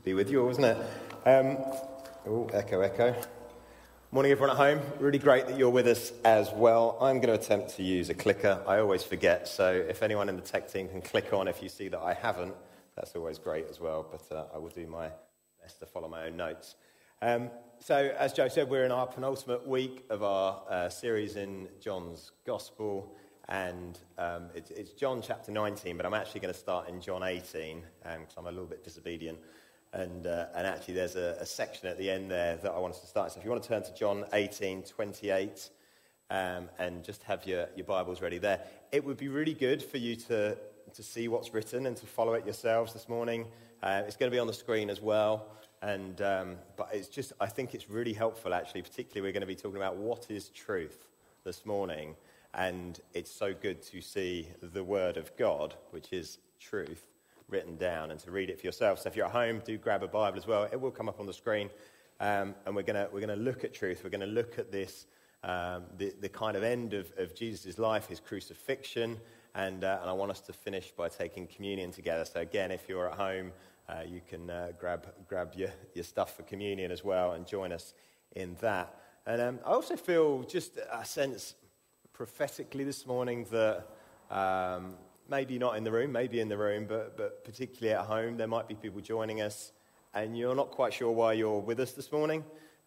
be with you all, isn't it? Echo. Morning, everyone at home. Really great that you're with us as well. I'm going to attempt to use a clicker. I always forget, so if anyone in the tech team can click on if you see that I haven't, that's always great as well, but I will do my best to follow my own notes. So, as Joe said, we're in our penultimate week of our series in John's Gospel, and it's John chapter 19, but I'm actually going to start in John 18, because I'm a little bit disobedient. And actually there's a section at the end there that I want us to start. So if you want to turn to John 18:28 and just have your Bibles ready there. It would be really good for you to see what's written and to follow it yourselves this morning. It's going to be on the screen as well. But it's just, I think it's really helpful actually, particularly we're going to be talking about what is truth this morning. And it's so good to see the Word of God, which is truth, written down and to read it for yourself. So if you're at home, do grab a Bible as well. It will come up on the screen, and we're going to look at truth. We're going to look at this, the kind of end of Jesus' life, his crucifixion, and I want us to finish by taking communion together. So again, if you're at home, you can grab your stuff for communion as well and join us in that. And I also feel just a sense prophetically this morning that maybe not in the room, maybe in the room, but particularly at home, there might be people joining us, and you're not quite sure why you're with us this morning.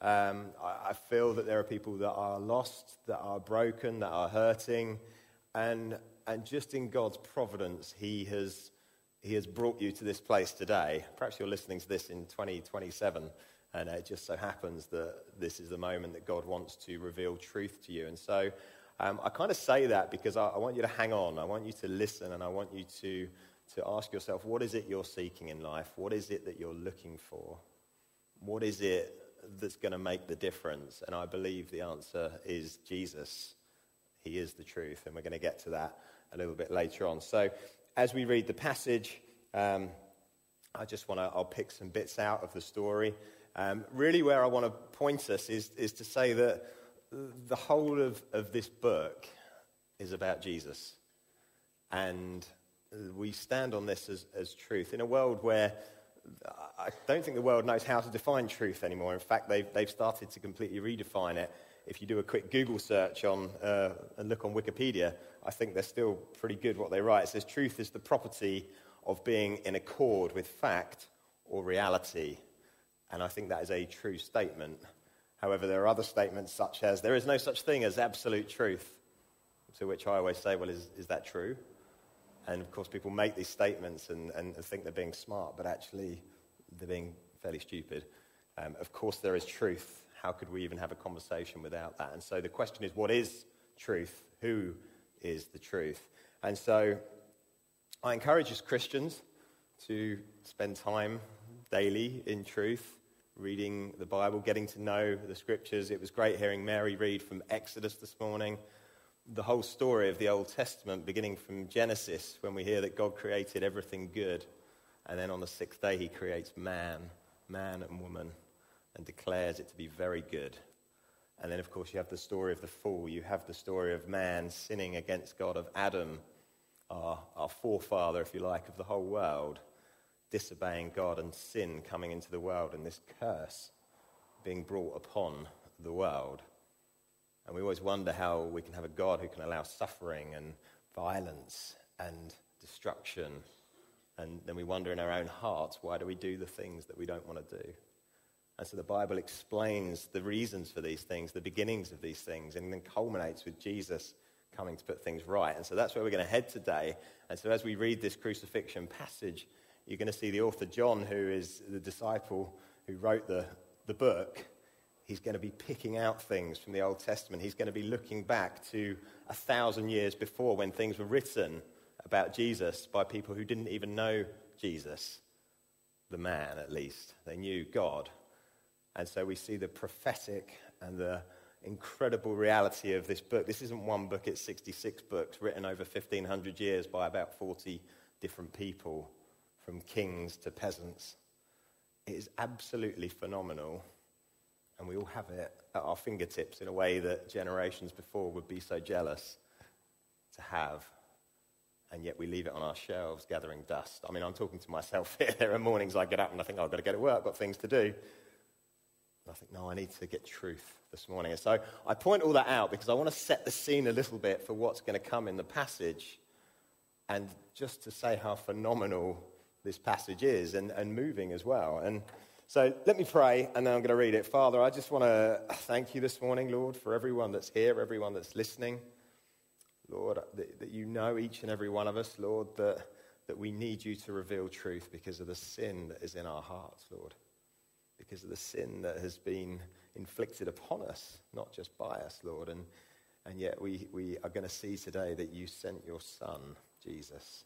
I feel that there are people that are lost, that are broken, that are hurting, and just in God's providence, He has brought you to this place today. Perhaps you're listening to this in 2027, and it just so happens that this is the moment that God wants to reveal truth to you, and so I kind of say that because I want you to hang on. I want you to listen, and I want you to ask yourself, what is it you're seeking in life? What is it that you're looking for? What is it that's going to make the difference? And I believe the answer is Jesus. He is the truth, and we're going to get to that a little bit later on. So as we read the passage, I'll pick some bits out of the story. Really where I want to point us is to say that the whole of this book is about Jesus. And we stand on this as truth in a world where I don't think the world knows how to define truth anymore. In fact, they've started to completely redefine it. If you do a quick Google search and look on Wikipedia, I think they're still pretty good what they write. It says truth is the property of being in accord with fact or reality. And I think that is a true statement. However, there are other statements such as, there is no such thing as absolute truth, to which I always say, well, is that true? And of course, people make these statements and think they're being smart, but actually they're being fairly stupid. Of course, there is truth. How could we even have a conversation without that? And so the question is, what is truth? Who is the truth? And so I encourage us Christians to spend time daily in truth, reading the Bible, getting to know the Scriptures. It was great hearing Mary read from Exodus this morning, the whole story of the Old Testament, beginning from Genesis, when we hear that God created everything good, and then on the sixth day he creates man and woman, and declares it to be very good. And then, of course, you have the story of the fall. You have the story of man sinning against God, of Adam, our forefather, if you like, of the whole world, disobeying God, and sin coming into the world, and this curse being brought upon the world. And we always wonder how we can have a God who can allow suffering and violence and destruction. And then we wonder in our own hearts, why do we do the things that we don't want to do? And so the Bible explains the reasons for these things, the beginnings of these things, and then culminates with Jesus coming to put things right. And so that's where we're going to head today. And so as we read this crucifixion passage, you're going to see the author John, who is the disciple who wrote the book. He's going to be picking out things from the Old Testament. He's going to be looking back to 1,000 years before, when things were written about Jesus by people who didn't even know Jesus, the man at least. They knew God. And so we see the prophetic and the incredible reality of this book. This isn't one book, it's 66 books written over 1,500 years by about 40 different people, from kings to peasants. It is absolutely phenomenal, and we all have it at our fingertips in a way that generations before would be so jealous to have. and yet we leave it on our shelves gathering dust. I mean, I'm talking to myself here. There are mornings I get up and I think, I've got to get to work, I've got things to do. And I think, no, I need to get truth this morning. And so I point all that out because I want to set the scene a little bit for what's going to come in the passage, and just to say how phenomenal this passage is, and moving as well. And so let me pray, and then I'm going to read it. Father, I just want to thank you this morning, Lord, for everyone that's here, everyone that's listening. Lord, that you know each and every one of us, Lord, that we need you to reveal truth because of the sin that is in our hearts, Lord. Because of the sin that has been inflicted upon us, not just by us, Lord. And yet we are going to see today that you sent your Son, Jesus,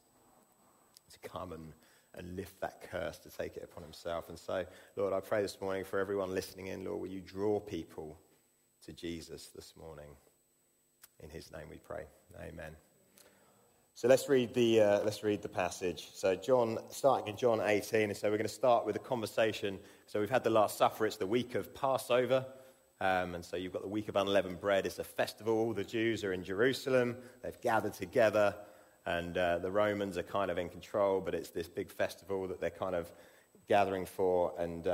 to come and lift that curse, to take it upon himself. And so, Lord, I pray this morning for everyone listening in, Lord, will you draw people to Jesus this morning? In his name we pray. Amen. So let's read the passage. So starting in John 18, and so we're going to start with a conversation. So we've had the Last Supper. It's the week of Passover. And so you've got the week of unleavened bread. It's a festival. All the Jews are in Jerusalem. They've gathered together. And the Romans are kind of in control, but it's this big festival that they're kind of gathering for. And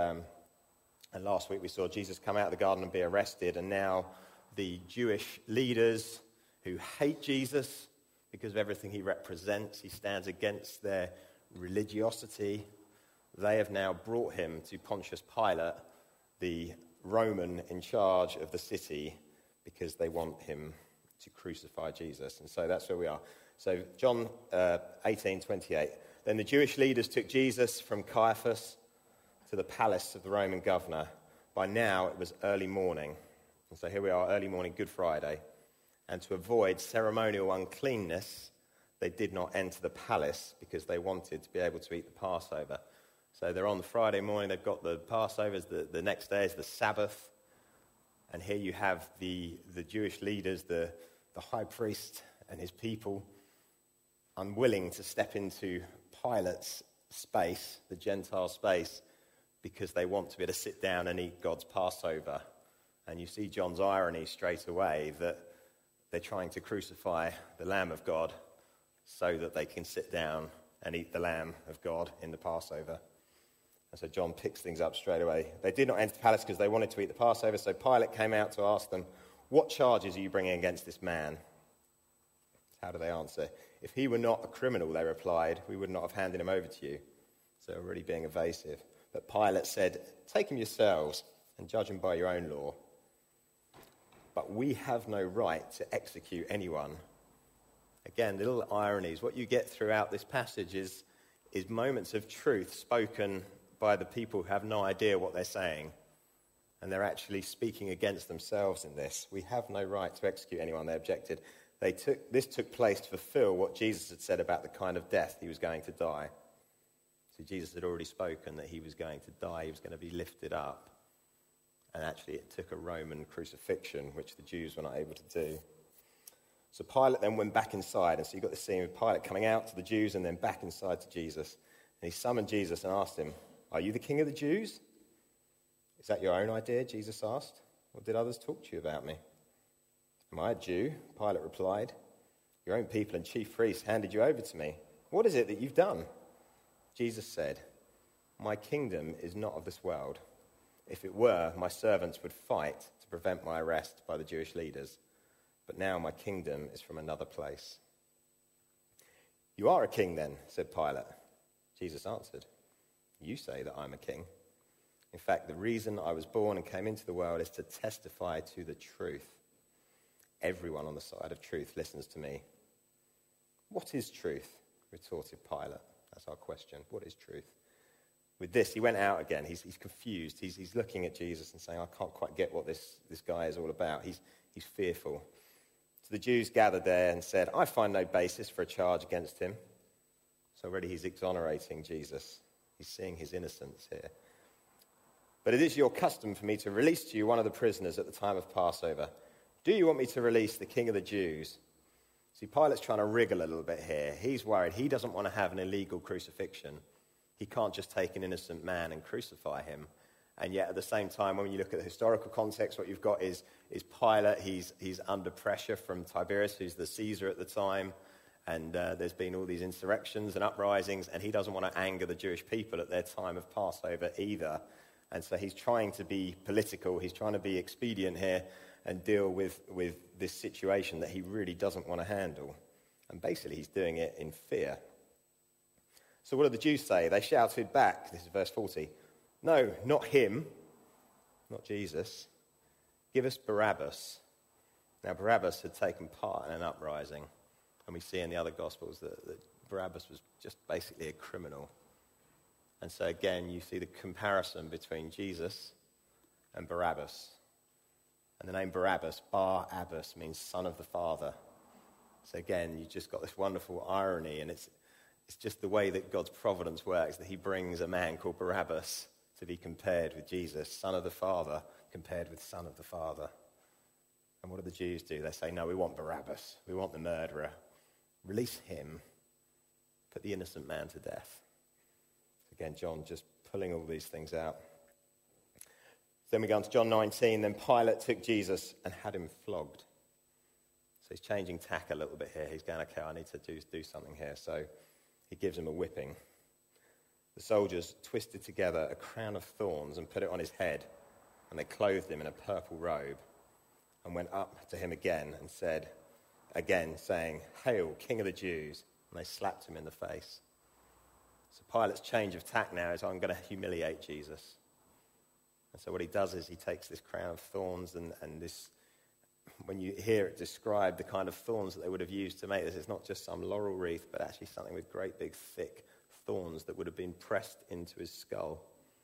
last week we saw Jesus come out of the garden and be arrested. And now the Jewish leaders who hate Jesus because of everything he represents, he stands against their religiosity. They have now brought him to Pontius Pilate, the Roman in charge of the city, because they want him to crucify Jesus. And so that's where we are. So John 18:28. Then the Jewish leaders took Jesus from Caiaphas to the palace of the Roman governor. By now it was early morning. And so here we are, early morning, Good Friday. And to avoid ceremonial uncleanness, they did not enter the palace because they wanted to be able to eat the Passover. So they're on the Friday morning, they've got the Passovers, the next day is the Sabbath. And here you have the Jewish leaders, the high priest and his people, unwilling to step into Pilate's space, the Gentile space, because they want to be able to sit down and eat God's Passover. And you see John's irony straight away that they're trying to crucify the Lamb of God so that they can sit down and eat the Lamb of God in the Passover. And so John picks things up straight away. They did not enter the palace because they wanted to eat the Passover, so Pilate came out to ask them, "What charges are you bringing against this man?" How do they answer? "If he were not a criminal," they replied, "we would not have handed him over to you." So already being evasive. But Pilate said, "Take him yourselves and judge him by your own law. But we have no right to execute anyone." Again, little ironies. What you get throughout this passage is moments of truth spoken by the people who have no idea what they're saying. And they're actually speaking against themselves in this. We have no right to execute anyone, they objected. This took place to fulfill what Jesus had said about the kind of death he was going to die. So Jesus had already spoken that he was going to die, he was going to be lifted up. And actually it took a Roman crucifixion, which the Jews were not able to do. So Pilate then went back inside, and so you've got this scene with Pilate coming out to the Jews and then back inside to Jesus. And he summoned Jesus and asked him, "Are you the king of the Jews?" "Is that your own idea?" Jesus asked. "Or did others talk to you about me?" "Am I a Jew?" Pilate replied. "Your own people and chief priests handed you over to me. What is it that you've done?" Jesus said, "My kingdom is not of this world. If it were, my servants would fight to prevent my arrest by the Jewish leaders. But now my kingdom is from another place." "You are a king then," said Pilate. Jesus answered, "You say that I'm a king. In fact, the reason I was born and came into the world is to testify to the truth. Everyone on the side of truth listens to me." "What is truth?" retorted Pilate. That's our question. What is truth? With this, he went out again. He's confused. He's looking at Jesus and saying, "I can't quite get what this guy is all about." He's fearful. So the Jews gathered there and said, "I find no basis for a charge against him." So already he's exonerating Jesus. He's seeing his innocence here. "But it is your custom for me to release to you one of the prisoners at the time of Passover. Do you want me to release the king of the Jews?" See, Pilate's trying to wriggle a little bit here. He's worried. He doesn't want to have an illegal crucifixion. He can't just take an innocent man and crucify him. And yet at the same time, when you look at the historical context, what you've got is Pilate. He's under pressure from Tiberius, who's the Caesar at the time. And there's been all these insurrections and uprisings, and he doesn't want to anger the Jewish people at their time of Passover either. And so he's trying to be political, he's trying to be expedient here and deal with this situation that he really doesn't want to handle. And basically he's doing it in fear. So what did the Jews say? They shouted back, this is verse 40, "No, not him, not Jesus. Give us Barabbas." Now Barabbas had taken part in an uprising. And we see in the other Gospels that Barabbas was just basically a criminal. And so again, you see the comparison between Jesus and Barabbas. And the name Barabbas, Bar-Abbas, means son of the father. So again, you've just got this wonderful irony, and it's just the way that God's providence works, that he brings a man called Barabbas to be compared with Jesus, son of the father, compared with son of the father. And what do the Jews do? They say, no, we want Barabbas. We want the murderer. Release him. Put the innocent man to death. Again, John just pulling all these things out. Then we go on to John 19. Then Pilate took Jesus and had him flogged. So he's changing tack a little bit here. He's going, okay, I need to do something here. So he gives him a whipping. The soldiers twisted together a crown of thorns and put it on his head. And they clothed him in a purple robe and went up to him again and said, again saying, "Hail, King of the Jews." And they slapped him in the face. So Pilate's change of tack now is, I'm going to humiliate Jesus. And so what he does is he takes this crown of thorns and this, when you hear it described, the kind of thorns that they would have used to make this, it's not just some laurel wreath, but actually something with great big thick thorns that would have been pressed into his skull.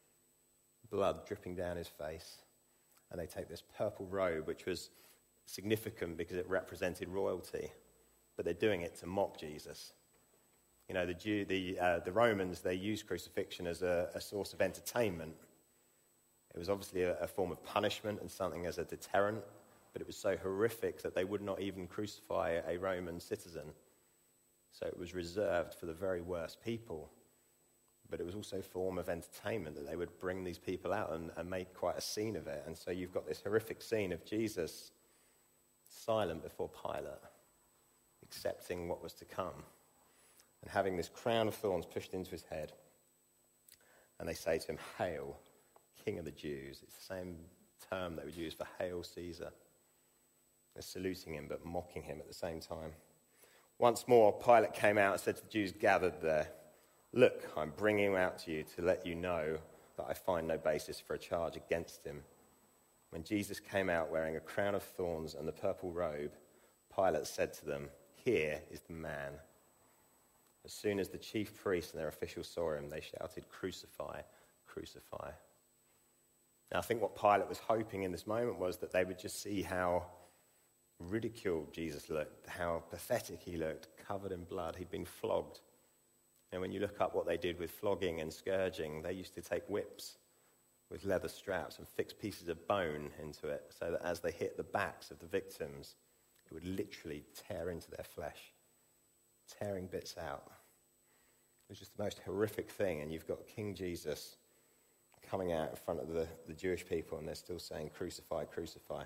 Blood dripping down his face. And they take this purple robe, which was significant because it represented royalty, but they're doing it to mock Jesus. You know, the Romans, they used crucifixion as a source of entertainment. It was obviously a form of punishment and something as a deterrent, but it was so horrific that they would not even crucify a Roman citizen. So it was reserved for the very worst people. But it was also a form of entertainment that they would bring these people out and make quite a scene of it. And so you've got this horrific scene of Jesus silent before Pilate, accepting what was to come, and having this crown of thorns pushed into his head. And they say to him, "Hail, King of the Jews." It's the same term they would use for "Hail Caesar." They're saluting him but mocking him at the same time. Once more, Pilate came out and said to the Jews gathered there, "Look, I'm bringing him out to you to let you know that I find no basis for a charge against him." When Jesus came out wearing a crown of thorns and the purple robe, Pilate said to them, "Here is the man." As soon as the chief priests and their officials saw him, they shouted, "Crucify, crucify." Now, I think what Pilate was hoping in this moment was that they would just see how ridiculed Jesus looked, how pathetic he looked, covered in blood. He'd been flogged. And when you look up what they did with flogging and scourging, they used to take whips with leather straps and fix pieces of bone into it so that as they hit the backs of the victims, it would literally tear into their flesh, tearing bits out. It was just the most horrific thing, and you've got King Jesus coming out in front of the Jewish people, and they're still saying, "Crucify, crucify."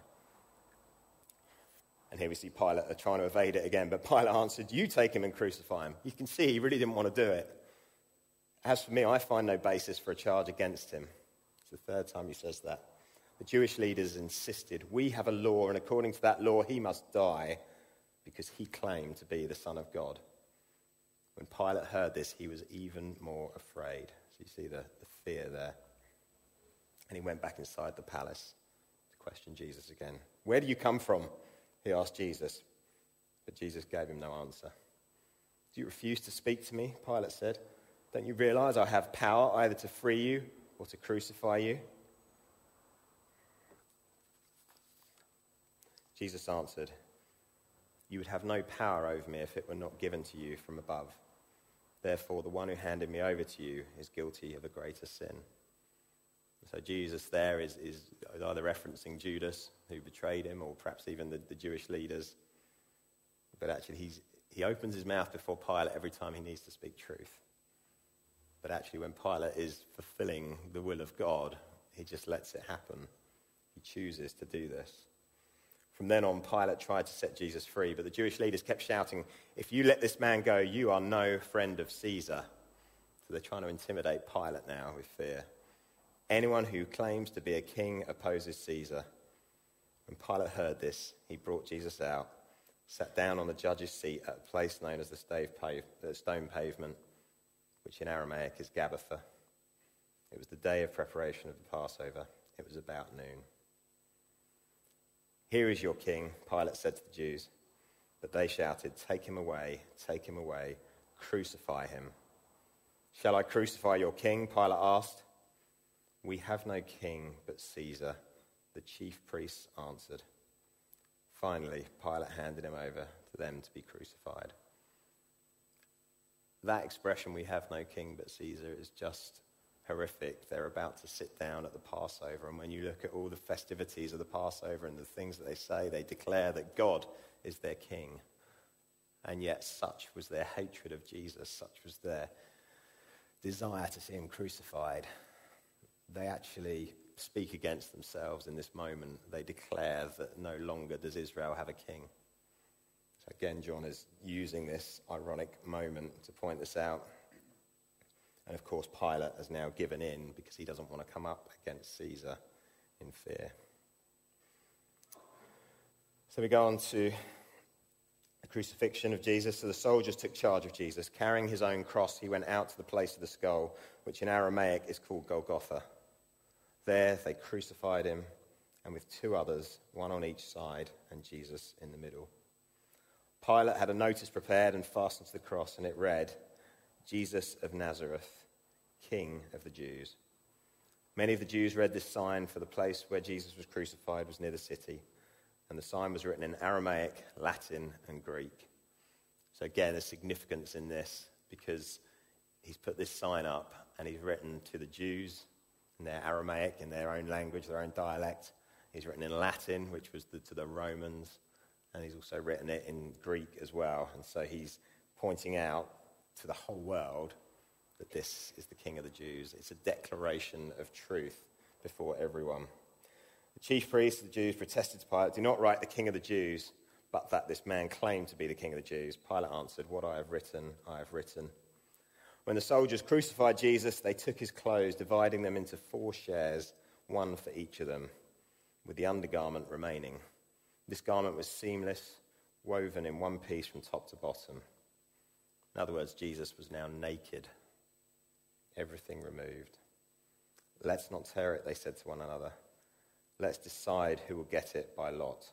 And here we see Pilate trying to evade it again, but Pilate answered, "You take him and crucify him." You can see he really didn't want to do it. "As for me, I find no basis for a charge against him." It's the third time he says that. The Jewish leaders insisted, "We have a law, and according to that law, he must die because he claimed to be the Son of God." When Pilate heard this, he was even more afraid. So you see the fear there. And he went back inside the palace to question Jesus again. "Where do you come from?" he asked Jesus. But Jesus gave him no answer. "Do you refuse to speak to me?" Pilate said. "Don't you realize I have power either to free you or to crucify you?" Jesus answered, "You would have no power over me if it were not given to you from above. Therefore, the one who handed me over to you is guilty of a greater sin." So Jesus there is either referencing Judas, who betrayed him, or perhaps even the Jewish leaders. But actually, he opens his mouth before Pilate every time he needs to speak truth. But actually, when Pilate is fulfilling the will of God, he just lets it happen. He chooses to do this. From then on, Pilate tried to set Jesus free, but the Jewish leaders kept shouting, "If you let this man go, you are no friend of Caesar." So they're trying to intimidate Pilate now with fear. Anyone who claims to be a king opposes Caesar. When Pilate heard this, he brought Jesus out, sat down on the judge's seat at a place known as the stone pavement, which in Aramaic is Gabbatha. It was the day of preparation of the Passover. It was about noon. "Here is your king," Pilate said to the Jews. But they shouted, take him away, crucify him." "Shall I crucify your king?" Pilate asked. "We have no king but Caesar," the chief priests answered. Finally, Pilate handed him over to them to be crucified. That expression, "we have no king but Caesar," is just horrific. They're about to sit down at the Passover, and when you look at all the festivities of the Passover and the things that they say, they declare that God is their king. And yet such was their hatred of Jesus, such was their desire to see him crucified. They actually speak against themselves in this moment. They declare that no longer does Israel have a king. So again, John is using this ironic moment to point this out. And of course, Pilate has now given in because he doesn't want to come up against Caesar in fear. So we go on to the crucifixion of Jesus. So the soldiers took charge of Jesus. Carrying his own cross, he went out to the place of the skull, which in Aramaic is called Golgotha. There they crucified him, and with two others, one on each side, and Jesus in the middle. Pilate had a notice prepared and fastened to the cross, and it read, "Jesus of Nazareth, King of the Jews." Many of the Jews read this sign, for the place where Jesus was crucified was near the city, and the sign was written in Aramaic, Latin, and Greek. So again, there's significance in this, because he's put this sign up, and he's written to the Jews in their Aramaic, in their own language, their own dialect. He's written in Latin, which was to the Romans, and he's also written it in Greek as well. And so he's pointing out to the whole world that this is the King of the Jews. It's a declaration of truth before everyone. The chief priests of the Jews protested to Pilate, "Do not write the King of the Jews, but that this man claimed to be the King of the Jews." Pilate answered, "What I have written, I have written." When the soldiers crucified Jesus, they took his clothes, dividing them into 4 shares, one for each of them, with the undergarment remaining. This garment was seamless, woven in one piece from top to bottom. In other words, Jesus was now naked, everything removed. "Let's not tear it," they said to one another. "Let's decide who will get it by lot."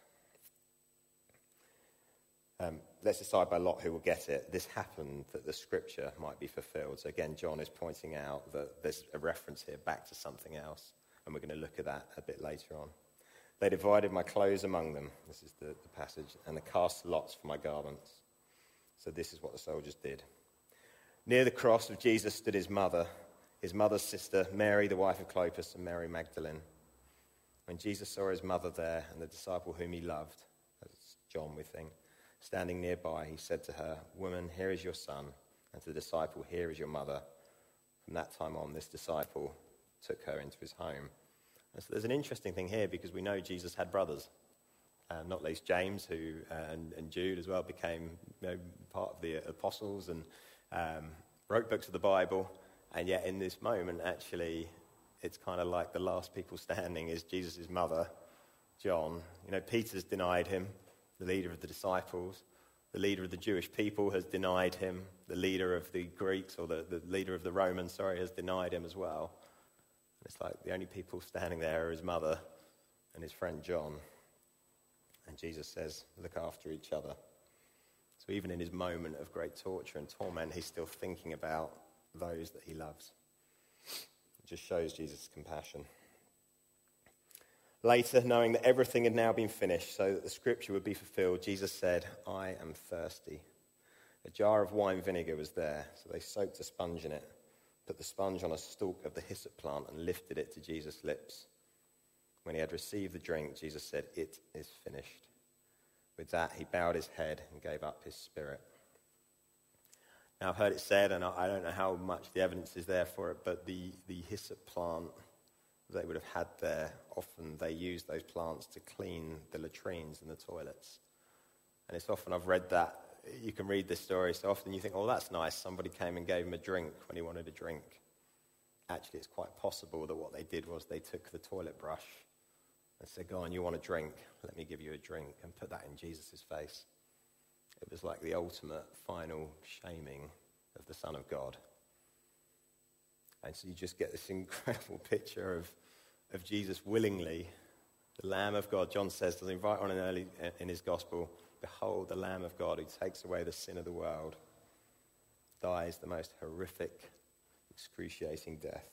Let's decide by lot who will get it. This happened that the scripture might be fulfilled. So again, John is pointing out that there's a reference here back to something else, and we're going to look at that a bit later on. "They divided my clothes among them," this is the passage, "and they cast lots for my garments." So this is what the soldiers did. Near the cross of Jesus stood his mother's sister, Mary, the wife of Clopas, and Mary Magdalene. When Jesus saw his mother there and the disciple whom he loved, that's John, we think, standing nearby, he said to her, "Woman, here is your son," and to the disciple, "Here is your mother." From that time on, this disciple took her into his home. And so there's an interesting thing here, because we know Jesus had brothers, not least James, who and Jude as well became part of the apostles and wrote books of the Bible. And yet in this moment, actually, it's kind of like the last people standing is Jesus' mother, John. Peter's denied him, the leader of the disciples. The leader of the Jewish people has denied him. The leader of the Greeks, or the leader of the Romans, has denied him as well. And it's like the only people standing there are his mother and his friend John. And Jesus says, look after each other. So even in his moment of great torture and torment, he's still thinking about those that he loves. It just shows Jesus' compassion. Later, knowing that everything had now been finished so that the scripture would be fulfilled, Jesus said, "I am thirsty." A jar of wine vinegar was there, so they soaked a sponge in it, put the sponge on a stalk of the hyssop plant and lifted it to Jesus' lips. When he had received the drink, Jesus said, "It is finished." With that, he bowed his head and gave up his spirit. Now, I've heard it said, and I don't know how much the evidence is there for it, but the hyssop plant they would have had there, often they used those plants to clean the latrines and the toilets. And it's often, I've read that, you can read this story, so often you think, oh, that's nice, somebody came and gave him a drink when he wanted a drink. Actually, it's quite possible that what they did was they took the toilet brush and said, go on, you want a drink? Let me give you a drink, and put that in Jesus' face. It was like the ultimate final shaming of the Son of God. And so you just get this incredible picture of Jesus willingly, the Lamb of God. John says, does he write on in his gospel, behold the Lamb of God who takes away the sin of the world, dies the most horrific, excruciating death.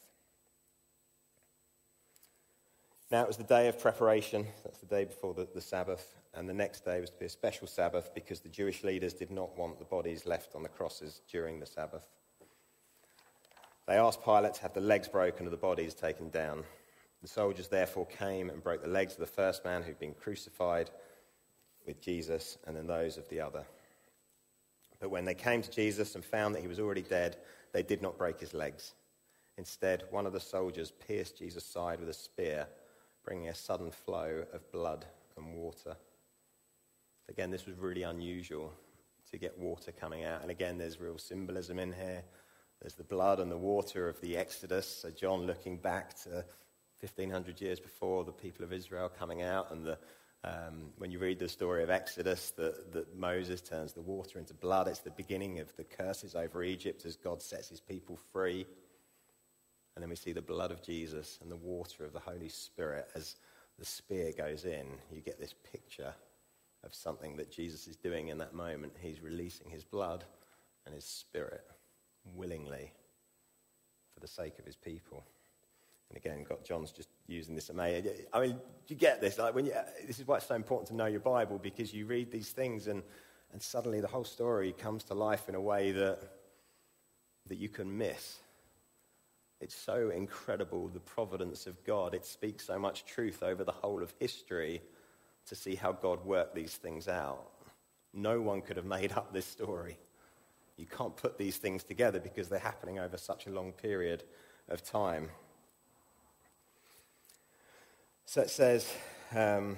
Now it was the day of preparation, that's the day before the Sabbath, and the next day was to be a special Sabbath because the Jewish leaders did not want the bodies left on the crosses during the Sabbath. They asked Pilate to have the legs broken of the bodies taken down. The soldiers therefore came and broke the legs of the first man who'd been crucified with Jesus, and then those of the other. But when they came to Jesus and found that he was already dead, they did not break his legs. Instead, one of the soldiers pierced Jesus' side with a spear, bringing a sudden flow of blood and water. Again, this was really unusual to get water coming out. And again, there's real symbolism in here. There's the blood and the water of the Exodus. So John looking back to 1,500 years before, the people of Israel coming out, and when you read the story of Exodus, that Moses turns the water into blood. It's the beginning of the curses over Egypt as God sets his people free. And then we see the blood of Jesus and the water of the Holy Spirit as the spear goes in. You get this picture of something that Jesus is doing in that moment. He's releasing his blood and his spirit willingly for the sake of his people. And again, John's just using this amazing. I mean, you get this. Like this is why it's so important to know your Bible, because you read these things and suddenly the whole story comes to life in a way that you can miss. It's so incredible, the providence of God. It speaks so much truth over the whole of history to see how God worked these things out. No one could have made up this story. You can't put these things together because they're happening over such a long period of time. So it says, verse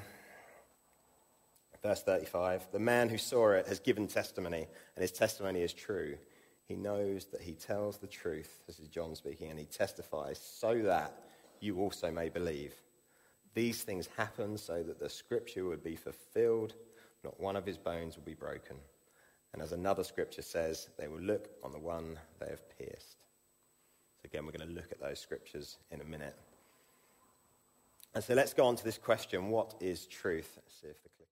35, the man who saw it has given testimony, and his testimony is true. He knows that he tells the truth, this is John speaking, and he testifies so that you also may believe. These things happen so that the scripture would be fulfilled, not one of his bones will be broken. And as another scripture says, they will look on the one they have pierced. So again, we're going to look at those scriptures in a minute. And so let's go on to this question, what is truth? Let's see if the click.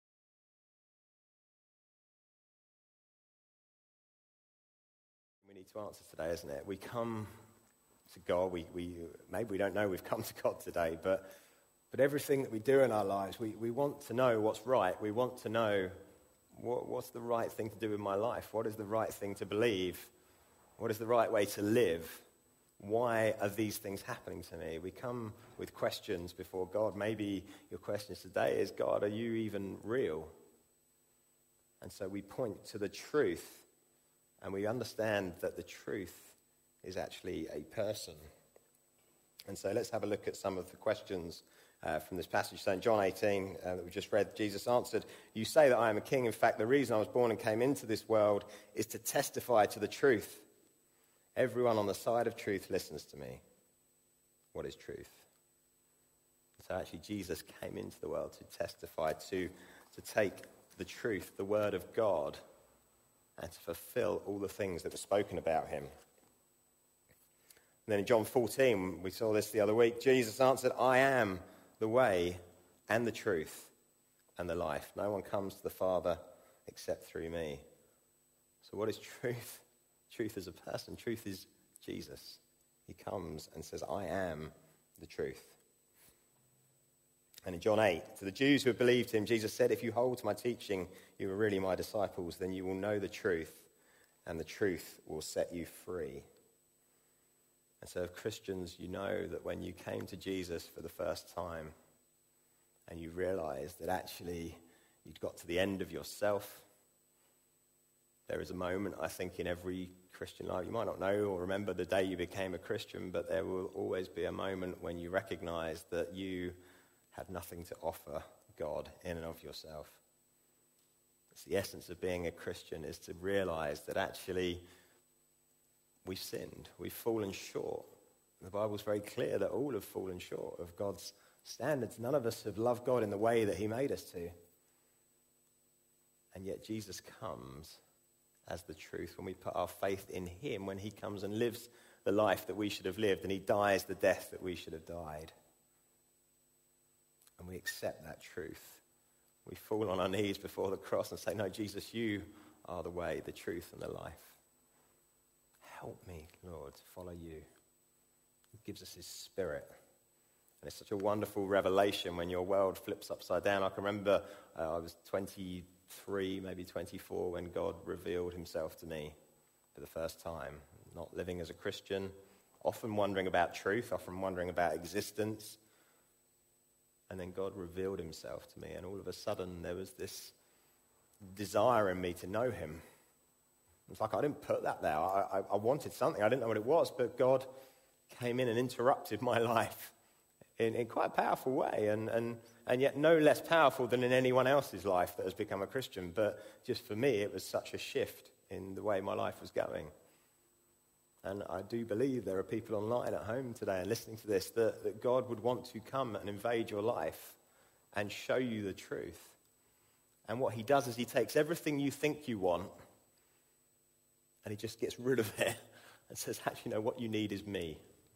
We need to answer today, isn't it? We come to God, maybe we don't know we've come to God today, but everything that we do in our lives, we want to know what's right. We want to know what's the right thing to do in my life? What is the right thing to believe? What is the right way to live? Why are these things happening to me? We come with questions before God. Maybe your question today is, God, are you even real? And so we point to the truth, and we understand that the truth is actually a person. And so let's have a look at some of the questions from this passage. So in John 18 that we just read, Jesus answered, you say that I am a king. In fact, the reason I was born and came into this world is to testify to the truth. Everyone on the side of truth listens to me. What is truth? So actually Jesus came into the world to testify, to take the truth, the word of God, and to fulfill all the things that were spoken about him. And then in John 14, we saw this the other week, Jesus answered, I am the way and the truth and the life. No one comes to the Father except through me. So what is truth? Truth is a person. Truth is Jesus. He comes and says, I am the truth. And in John 8, to the Jews who had believed him, Jesus said, if you hold to my teaching, you are really my disciples, then you will know the truth, and the truth will set you free. And so, Christians, you know that when you came to Jesus for the first time, and you realized that actually you'd got to the end of yourself, there is a moment, I think, in every Christian life, you might not know or remember the day you became a Christian, but there will always be a moment when you recognize that you had nothing to offer God in and of yourself. It's the essence of being a Christian, is to realize that actually we've sinned, we've fallen short. The Bible's very clear that all have fallen short of God's standards. None of us have loved God in the way that he made us to. And yet Jesus comes as the truth when we put our faith in him, when he comes and lives the life that we should have lived, and he dies the death that we should have died. And we accept that truth. We fall on our knees before the cross and say, no, Jesus, you are the way, the truth, and the life. Help me, Lord, to follow you. He gives us his Spirit. And it's such a wonderful revelation when your world flips upside down. I can remember I was 23, maybe 24, when God revealed himself to me for the first time. Not living as a Christian, often wondering about truth, often wondering about existence. And then God revealed himself to me, and all of a sudden there was this desire in me to know him. It's like I didn't put that there. I wanted something. I didn't know what it was, but God came in and interrupted my life in quite a powerful way, and yet no less powerful than in anyone else's life that has become a Christian. But just for me, it was such a shift in the way my life was going. And I do believe there are people online at home today and listening to this that God would want to come and invade your life and show you the truth. And what he does is he takes everything you think you want and he just gets rid of it and says, actually, no, what you need is me.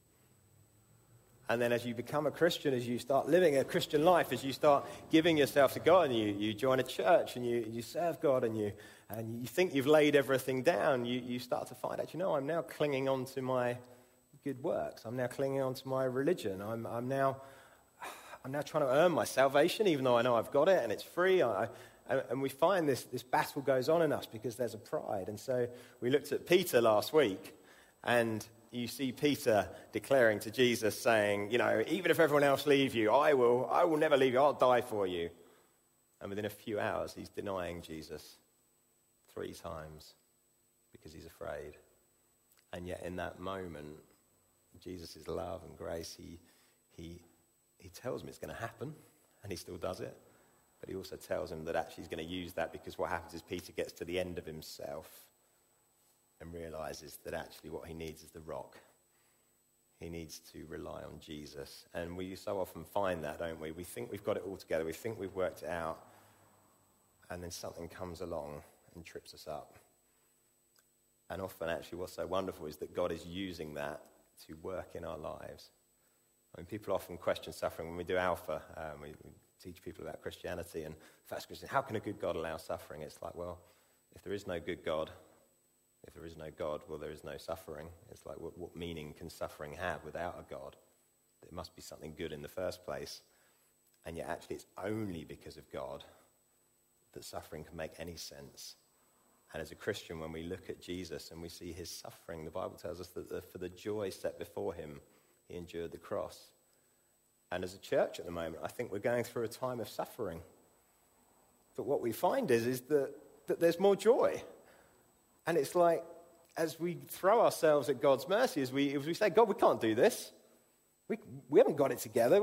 And then as you become a Christian, as you start living a Christian life, as you start giving yourself to God, and you join a church and you serve God, and you think you've laid everything down, you start to find out, I'm now clinging on to my good works. I'm now clinging on to my religion. I'm now trying to earn my salvation, even though I know I've got it and it's free. And we find this battle goes on in us because there's a pride. And so we looked at Peter last week, and you see Peter declaring to Jesus, saying, even if everyone else leave you, I will never leave you. I'll die for you. And within a few hours, he's denying Jesus 3 times because he's afraid. And yet in that moment, Jesus' love and grace, he tells him it's going to happen, and he still does it. But he also tells him that actually he's going to use that, because what happens is Peter gets to the end of himself and realizes that actually what he needs is the rock. He needs to rely on Jesus. And we so often find that, don't we? We think we've got it all together. We think we've worked it out. And then something comes along and trips us up. And often, actually, what's so wonderful is that God is using that to work in our lives. I mean, people often question suffering. When we do Alpha, we teach people about Christianity. And first question, how can a good God allow suffering? It's like, well, if there is no good God, if there is no God, well, there is no suffering. It's like, what meaning can suffering have without a God? There must be something good in the first place. And yet, actually, it's only because of God that suffering can make any sense. And as a Christian, when we look at Jesus and we see his suffering, the Bible tells us that for the joy set before him, he endured the cross. And as a church at the moment, I think we're going through a time of suffering. But what we find is that there's more joy. And it's like, as we throw ourselves at God's mercy, as we say, God, we can't do this. We haven't got it together.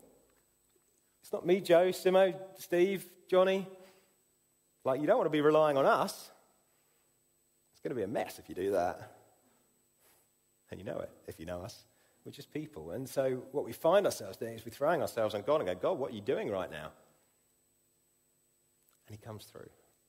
It's not me, Joe, Simo, Steve, Johnny. Like, you don't want to be relying on us. It's going to be a mess if you do that. And you know it, if you know us. We're just people. And so what we find ourselves doing is we're throwing ourselves on God and go, God, what are you doing right now? And he comes through.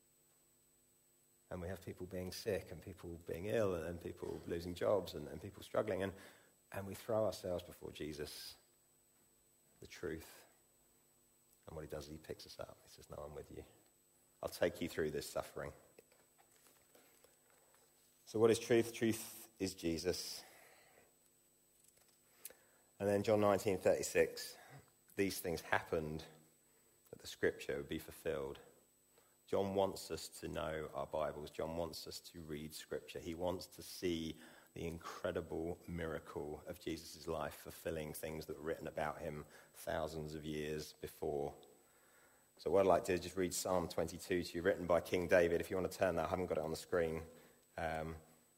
And we have people being sick and people being ill and people losing jobs and people struggling. And we throw ourselves before Jesus, the truth. And what he does is he picks us up. He says, no, I'm with you. I'll take you through this suffering. So what is truth? Truth is Jesus. And then John 19:36, these things happened that the scripture would be fulfilled. John wants us to know our Bibles. John wants us to read Scripture. He wants to see the incredible miracle of Jesus' life fulfilling things that were written about him thousands of years before. So what I'd like to do is just read Psalm 22 to you, written by King David. If you want to turn that, I haven't got it on the screen.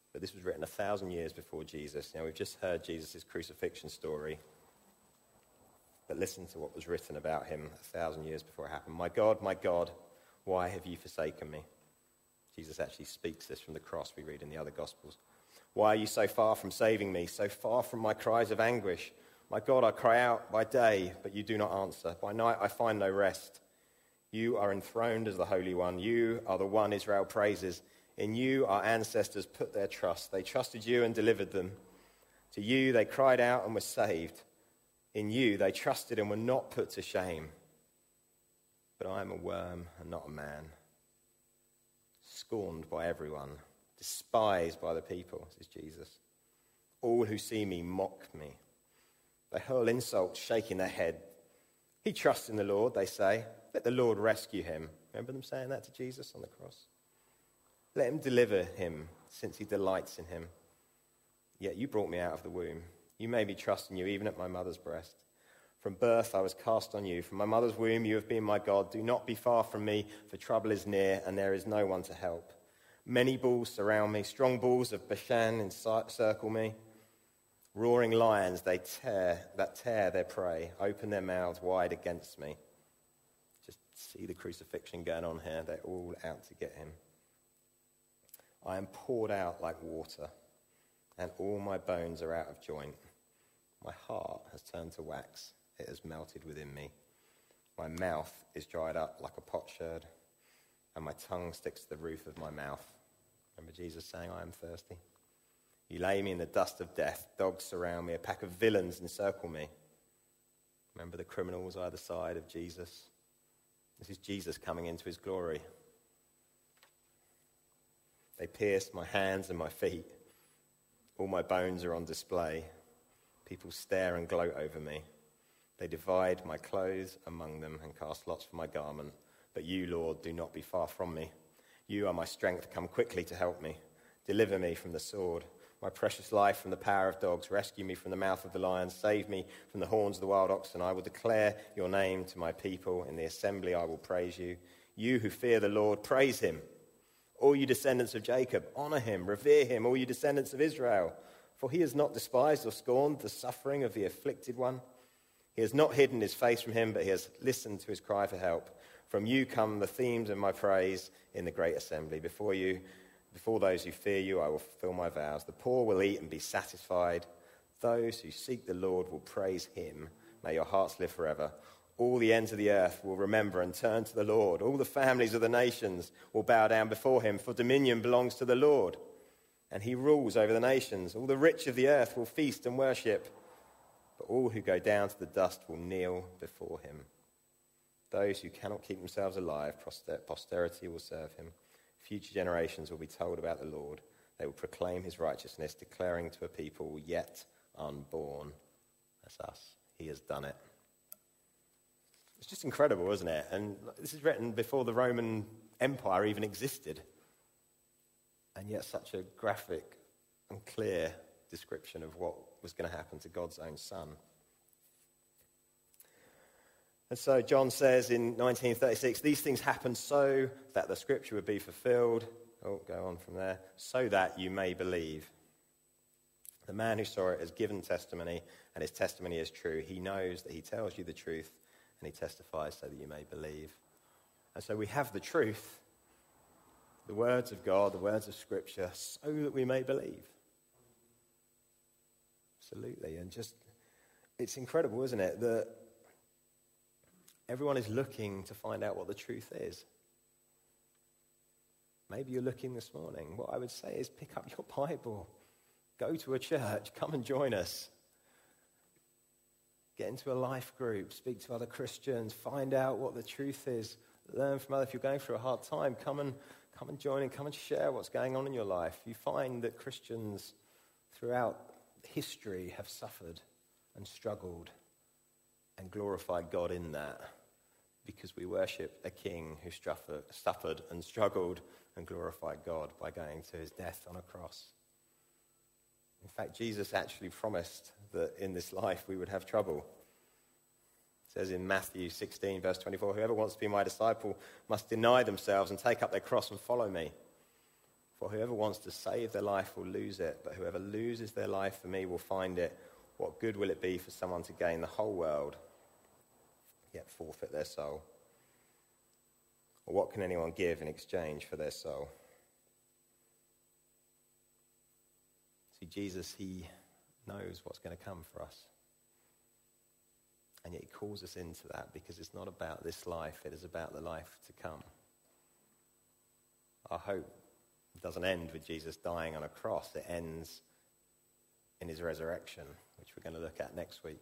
But this was written 1,000 years before Jesus. Now, we've just heard Jesus' crucifixion story. But listen to what was written about him 1,000 years before it happened. My God, why have you forsaken me? Jesus actually speaks this from the cross, we read in the other Gospels. Why are you so far from saving me, so far from my cries of anguish? My God, I cry out by day, but you do not answer. By night I find no rest. You are enthroned as the Holy One. You are the one Israel praises. In you our ancestors put their trust. They trusted you and delivered them. To you they cried out and were saved. In you they trusted and were not put to shame. But I am a worm and not a man, scorned by everyone, despised by the people, says Jesus. All who see me mock me. They hurl insults, shaking their head. He trusts in the Lord, they say. Let the Lord rescue him. Remember them saying that to Jesus on the cross? Let him deliver him, since he delights in him. Yet you brought me out of the womb. You made me trust in you, even at my mother's breast. From birth I was cast on you. From my mother's womb you have been my God. Do not be far from me, for trouble is near, and there is no one to help. Many bulls surround me. Strong bulls of Bashan encircle me. Roaring lions that tear their prey, open their mouths wide against me. Just see the crucifixion going on here. They're all out to get him. I am poured out like water, and all my bones are out of joint. My heart has turned to wax. It has melted within me. My mouth is dried up like a potsherd, and my tongue sticks to the roof of my mouth. Remember Jesus saying, I am thirsty? You lay me in the dust of death. Dogs surround me. A pack of villains encircle me. Remember the criminals either side of Jesus? This is Jesus coming into his glory. They pierced my hands and my feet. All my bones are on display. People stare and gloat over me. They divide my clothes among them and cast lots for my garment. But you, Lord, do not be far from me. You are my strength. Come quickly to help me. Deliver me from the sword, my precious life from the power of dogs. Rescue me from the mouth of the lion. Save me from the horns of the wild oxen. I will declare your name to my people. In the assembly I will praise you. You who fear the Lord, praise him. All you descendants of Jacob, honor him, revere him, all you descendants of Israel. For he has not despised or scorned the suffering of the afflicted one. He has not hidden his face from him, but he has listened to his cry for help. From you come the themes of my praise in the great assembly. Before those who fear you, I will fulfill my vows. The poor will eat and be satisfied. Those who seek the Lord will praise him. May your hearts live forever. All the ends of the earth will remember and turn to the Lord. All the families of the nations will bow down before him, for dominion belongs to the Lord, and he rules over the nations. All the rich of the earth will feast and worship, but all who go down to the dust will kneel before him. Those who cannot keep themselves alive, posterity will serve him. Future generations will be told about the Lord. They will proclaim his righteousness, declaring to a people yet unborn, that's us, he has done it. It's just incredible, isn't it? And this is written before the Roman Empire even existed. And yet such a graphic and clear description of what was going to happen to God's own son. And so John says in 1936, these things happened so that the scripture would be fulfilled. Oh, go on from there. So that you may believe. The man who saw it has given testimony, and his testimony is true. He knows that he tells you the truth, and he testifies so that you may believe. And so we have the truth, the words of God, the words of Scripture, so that we may believe. Absolutely. And just, it's incredible, isn't it, that everyone is looking to find out what the truth is. Maybe you're looking this morning. What I would say is pick up your Bible, go to a church, come and join us. Get into a life group, speak to other Christians, find out what the truth is, learn from others. If you're going through a hard time, come and join and come and share what's going on in your life. You find that Christians throughout history have suffered and struggled and glorified God in that because we worship a king who suffered and struggled and glorified God by going to his death on a cross. In fact, Jesus actually promised that in this life we would have trouble. It says in Matthew 16, verse 24, whoever wants to be my disciple must deny themselves and take up their cross and follow me. For whoever wants to save their life will lose it, but whoever loses their life for me will find it. What good will it be for someone to gain the whole world, yet forfeit their soul? Or what can anyone give in exchange for their soul? See, Jesus, he knows what's going to come for us. And yet he calls us into that because it's not about this life, it is about the life to come. Our hope doesn't end with Jesus dying on a cross. It ends in his resurrection, which we're going to look at next week.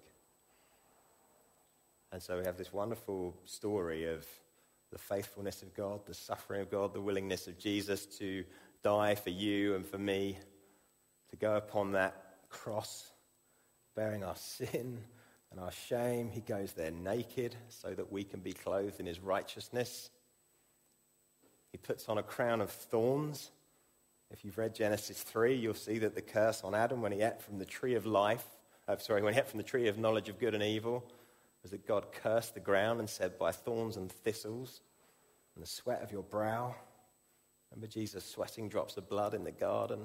And so we have this wonderful story of the faithfulness of God, the suffering of God, the willingness of Jesus to die for you and for me, to go upon that cross, bearing our sin and our shame. He goes there naked so that we can be clothed in his righteousness. He puts on a crown of thorns. If you've read Genesis 3, you'll see that the curse on Adam when he ate from the tree of life, when he ate from the tree of knowledge of good and evil, was that God cursed the ground and said, by thorns and thistles and the sweat of your brow. Remember Jesus sweating drops of blood in the garden?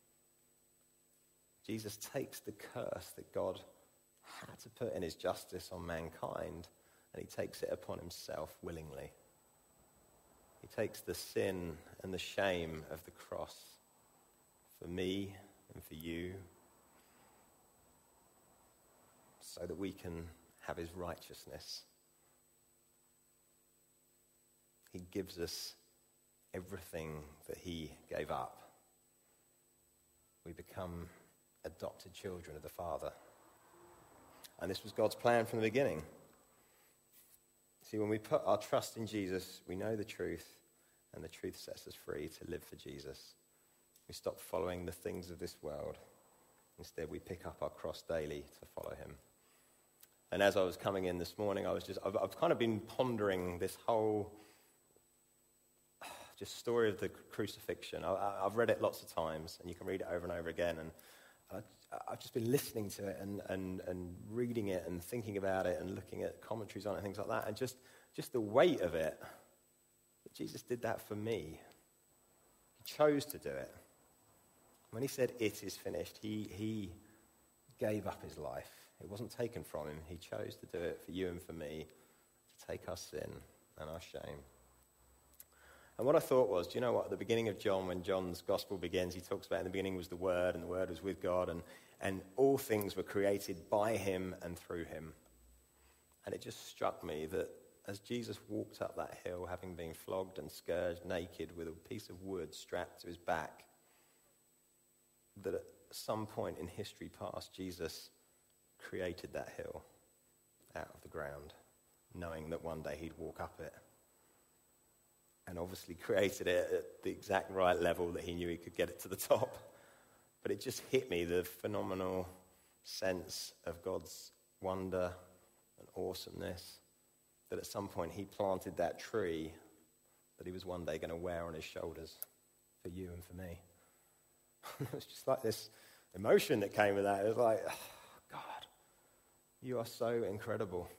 Jesus takes the curse that God had to put in his justice on mankind, and he takes it upon himself willingly. He takes the sin and the shame of the cross for me and for you so that we can have his righteousness. He gives us everything that he gave up. We become adopted children of the Father. And this was God's plan from the beginning. See, when we put our trust in Jesus, we know the truth, and the truth sets us free to live for Jesus. We stop following the things of this world. Instead, we pick up our cross daily to follow him. And as I was coming in this morning, I've kind of been pondering this whole just story of the crucifixion. I've read it lots of times, and you can read it over and over again. And I've just been listening to it and reading it and thinking about it and looking at commentaries on it and things like that. And just the weight of it, that Jesus did that for me. He chose to do it. When he said, it is finished, he gave up his life. It wasn't taken from him. He chose to do it for you and for me, to take our sin and our shame. And what I thought was, do you know what? At the beginning of John, when John's gospel begins, he talks about in the beginning was the Word, and the Word was with God, and all things were created by him and through him. And it just struck me that as Jesus walked up that hill, having been flogged and scourged naked with a piece of wood strapped to his back, that at some point in history past, Jesus created that hill out of the ground, knowing that one day he'd walk up it. And obviously created it at the exact right level that he knew he could get it to the top. But it just hit me, the phenomenal sense of God's wonder and awesomeness, that at some point he planted that tree that he was one day going to wear on his shoulders for you and for me. It was just like this emotion that came with that. It was like, oh, God, you are so incredible.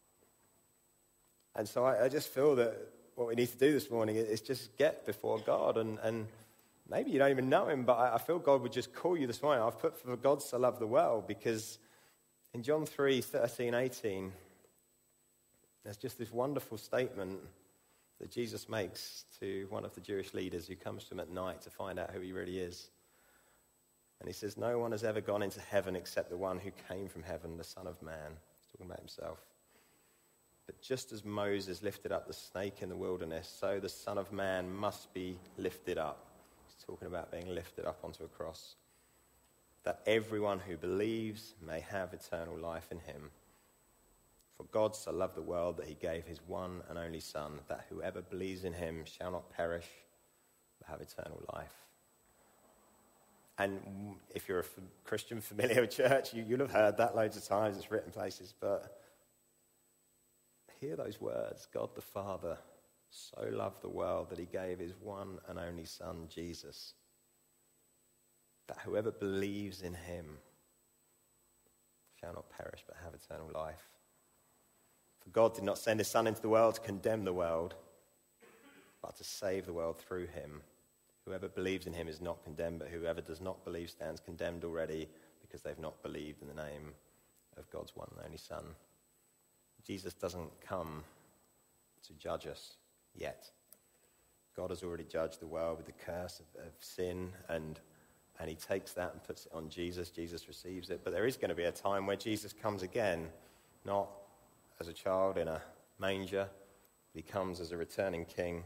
And so I just feel that what we need to do this morning is just get before God, and maybe you don't even know him, but I feel God would just call you this morning. I've put for God so loved the world, because in John 3:13-18, there's just this wonderful statement that Jesus makes to one of the Jewish leaders who comes to him at night to find out who he really is. And he says, no one has ever gone into heaven except the one who came from heaven, the Son of Man. He's talking about himself. But just as Moses lifted up the snake in the wilderness, so the Son of Man must be lifted up. He's talking about being lifted up onto a cross. That everyone who believes may have eternal life in him. For God so loved the world that he gave his one and only Son, that whoever believes in him shall not perish, but have eternal life. And if you're a Christian familiar with church, you'll have heard that loads of times. It's written places, but hear those words. God the Father so loved the world that he gave his one and only Son, Jesus, that whoever believes in him shall not perish but have eternal life. For God did not send his Son into the world to condemn the world, but to save the world through him. Whoever believes in him is not condemned, but whoever does not believe stands condemned already because they've not believed in the name of God's one and only Son. Jesus doesn't come to judge us yet. God has already judged the world with the curse of sin, and he takes that and puts it on Jesus. Jesus receives it. But there is going to be a time where Jesus comes again, not as a child in a manger, but he comes as a returning king.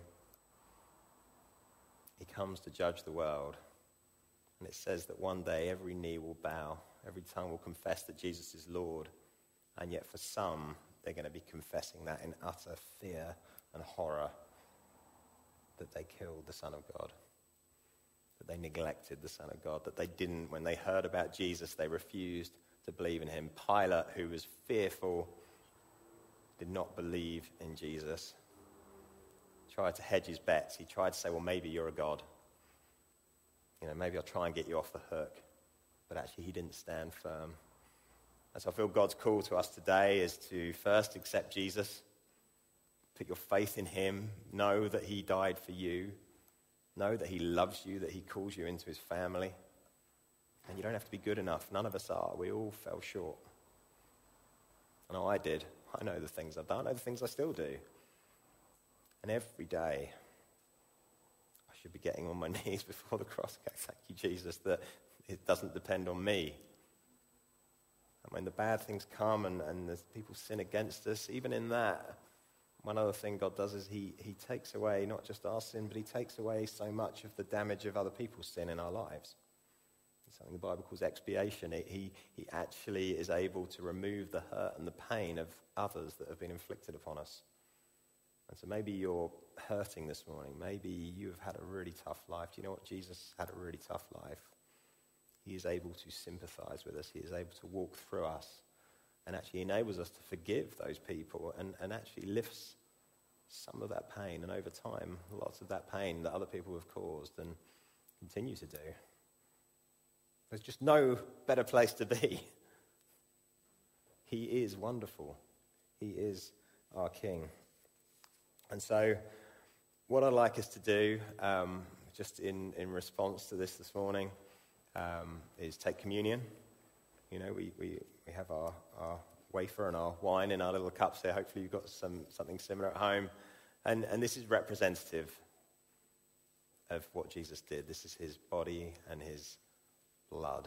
He comes to judge the world. And it says that one day every knee will bow, every tongue will confess that Jesus is Lord. And yet for some, they're going to be confessing that in utter fear and horror, that they killed the Son of God, that they neglected the Son of God, that they didn't, when they heard about Jesus, they refused to believe in him. Pilate, who was fearful, did not believe in Jesus. Tried to hedge his bets. He tried to say, well, maybe you're a god. Maybe I'll try and get you off the hook. But actually, he didn't stand firm. And so I feel God's call to us today is to first accept Jesus, put your faith in him, know that he died for you, know that he loves you, that he calls you into his family. And you don't have to be good enough. None of us are. We all fell short. I know I did. I know the things I've done. I know the things I still do. And every day, I should be getting on my knees before the cross. Okay, thank you, Jesus, that it doesn't depend on me. And when the bad things come and the people sin against us, even in that, one other thing God does is he takes away not just our sin, but he takes away so much of the damage of other people's sin in our lives. It's something the Bible calls expiation. He actually is able to remove the hurt and the pain of others that have been inflicted upon us. And so maybe you're hurting this morning. Maybe you have had a really tough life. Do you know what? Jesus had a really tough life. He is able to sympathize with us. He is able to walk through us and actually enables us to forgive those people and actually lifts some of that pain. And over time, lots of that pain that other people have caused and continue to do. There's just no better place to be. He is wonderful. He is our King. And so what I'd like us to do, just in response to this morning, is take communion. We have our wafer and our wine in our little cups here. Hopefully you've got something similar at home. And this is representative of what Jesus did. This is his body and his blood.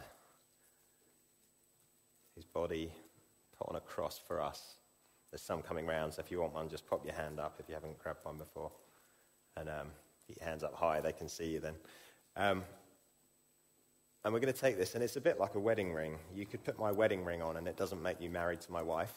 His body put on a cross for us. There's some coming round, so if you want one, just pop your hand up if you haven't grabbed one before. And get your hands up high, they can see you then. And we're going to take this, and it's a bit like a wedding ring. You could put my wedding ring on, and it doesn't make you married to my wife.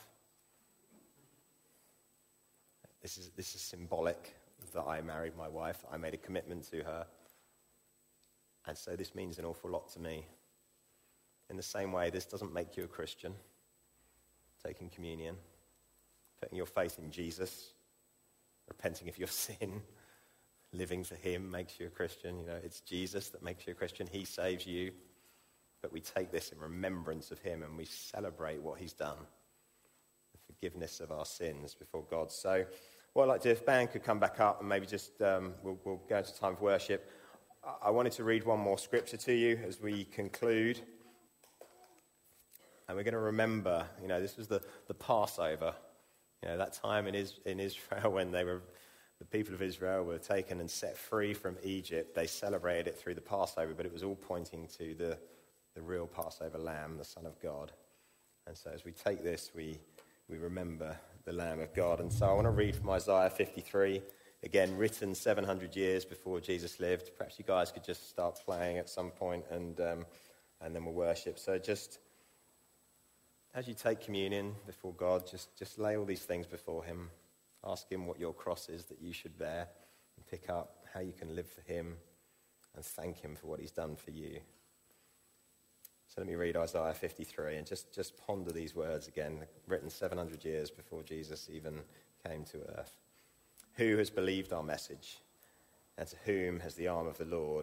This is symbolic that I married my wife. I made a commitment to her. And so this means an awful lot to me. In the same way, this doesn't make you a Christian. Taking communion, putting your faith in Jesus, repenting of your sin, living for him makes you a Christian. It's Jesus that makes you a Christian. He saves you. But we take this in remembrance of him and we celebrate what he's done. The forgiveness of our sins before God. So what I'd like to do, if band could come back up and maybe just, we'll go into time of worship. I wanted to read one more scripture to you as we conclude. And we're going to remember, this was the Passover. That time in Israel when the people of Israel were taken and set free from Egypt, they celebrated it through the Passover, but it was all pointing to the real Passover lamb, the Son of God. And so as we take this, we remember the Lamb of God. And so I want to read from Isaiah 53, again, written 700 years before Jesus lived. Perhaps you guys could just start playing at some point and then we'll worship. So just as you take communion before God, just lay all these things before him. Ask him what your cross is that you should bear and pick up how you can live for him and thank him for what he's done for you. So let me read Isaiah 53 and just ponder these words again, written 700 years before Jesus even came to earth. Who has believed our message? And to whom has the arm of the Lord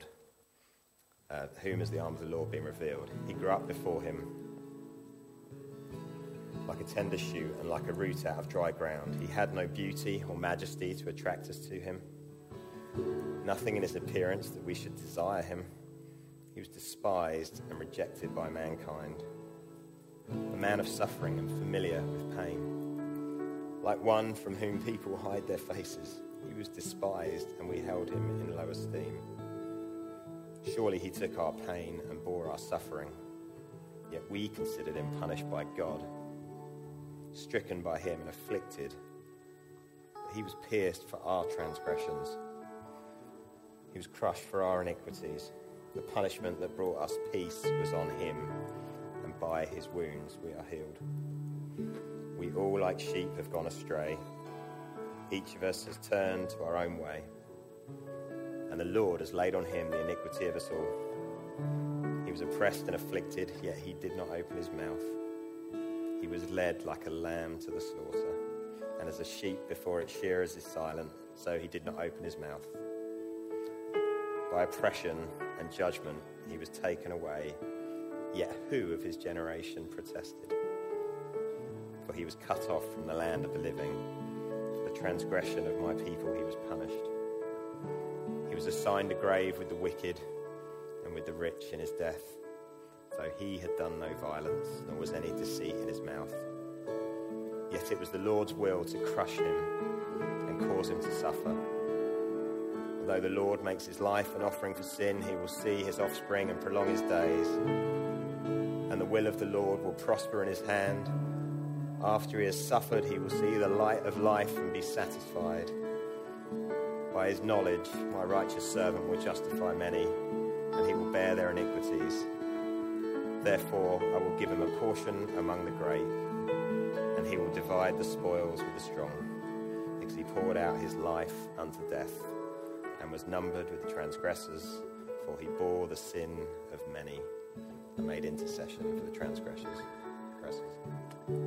been revealed? He grew up before him like a tender shoot and like a root out of dry ground. He had no beauty or majesty to attract us to him. nothing in his appearance that we should desire him. He was despised and rejected by mankind, a man of suffering and familiar with pain. Like one from whom people hide their faces, he was despised and we held him in low esteem. Surely he took our pain and bore our suffering, yet we considered him punished by God, stricken by him and afflicted. But he was pierced for our transgressions. He was crushed for our iniquities. The punishment that brought us peace was on him, and by his wounds we are healed. We all like sheep have gone astray. Each of us has turned to our own way, and the Lord has laid on him the iniquity of us all. He was oppressed and afflicted, yet he did not open his mouth. He was led like a lamb to the slaughter, and as a sheep before its shearers is silent, so he did not open his mouth. By oppression and judgment he was taken away, yet who of his generation protested? For he was cut off from the land of the living. For the transgression of my people he was punished. He was assigned a grave with the wicked and with the rich in his death, though he had done no violence, nor was any deceit in his mouth. Yet it was the Lord's will to crush him and cause him to suffer. Though the Lord makes his life an offering for sin, he will see his offspring and prolong his days. And the will of the Lord will prosper in his hand. After he has suffered, he will see the light of life and be satisfied. By his knowledge, my righteous servant will justify many, and he will bear their iniquities. Therefore, I will give him a portion among the great, and he will divide the spoils with the strong, because he poured out his life unto death, and was numbered with the transgressors, for he bore the sin of many and made intercession for the transgressors.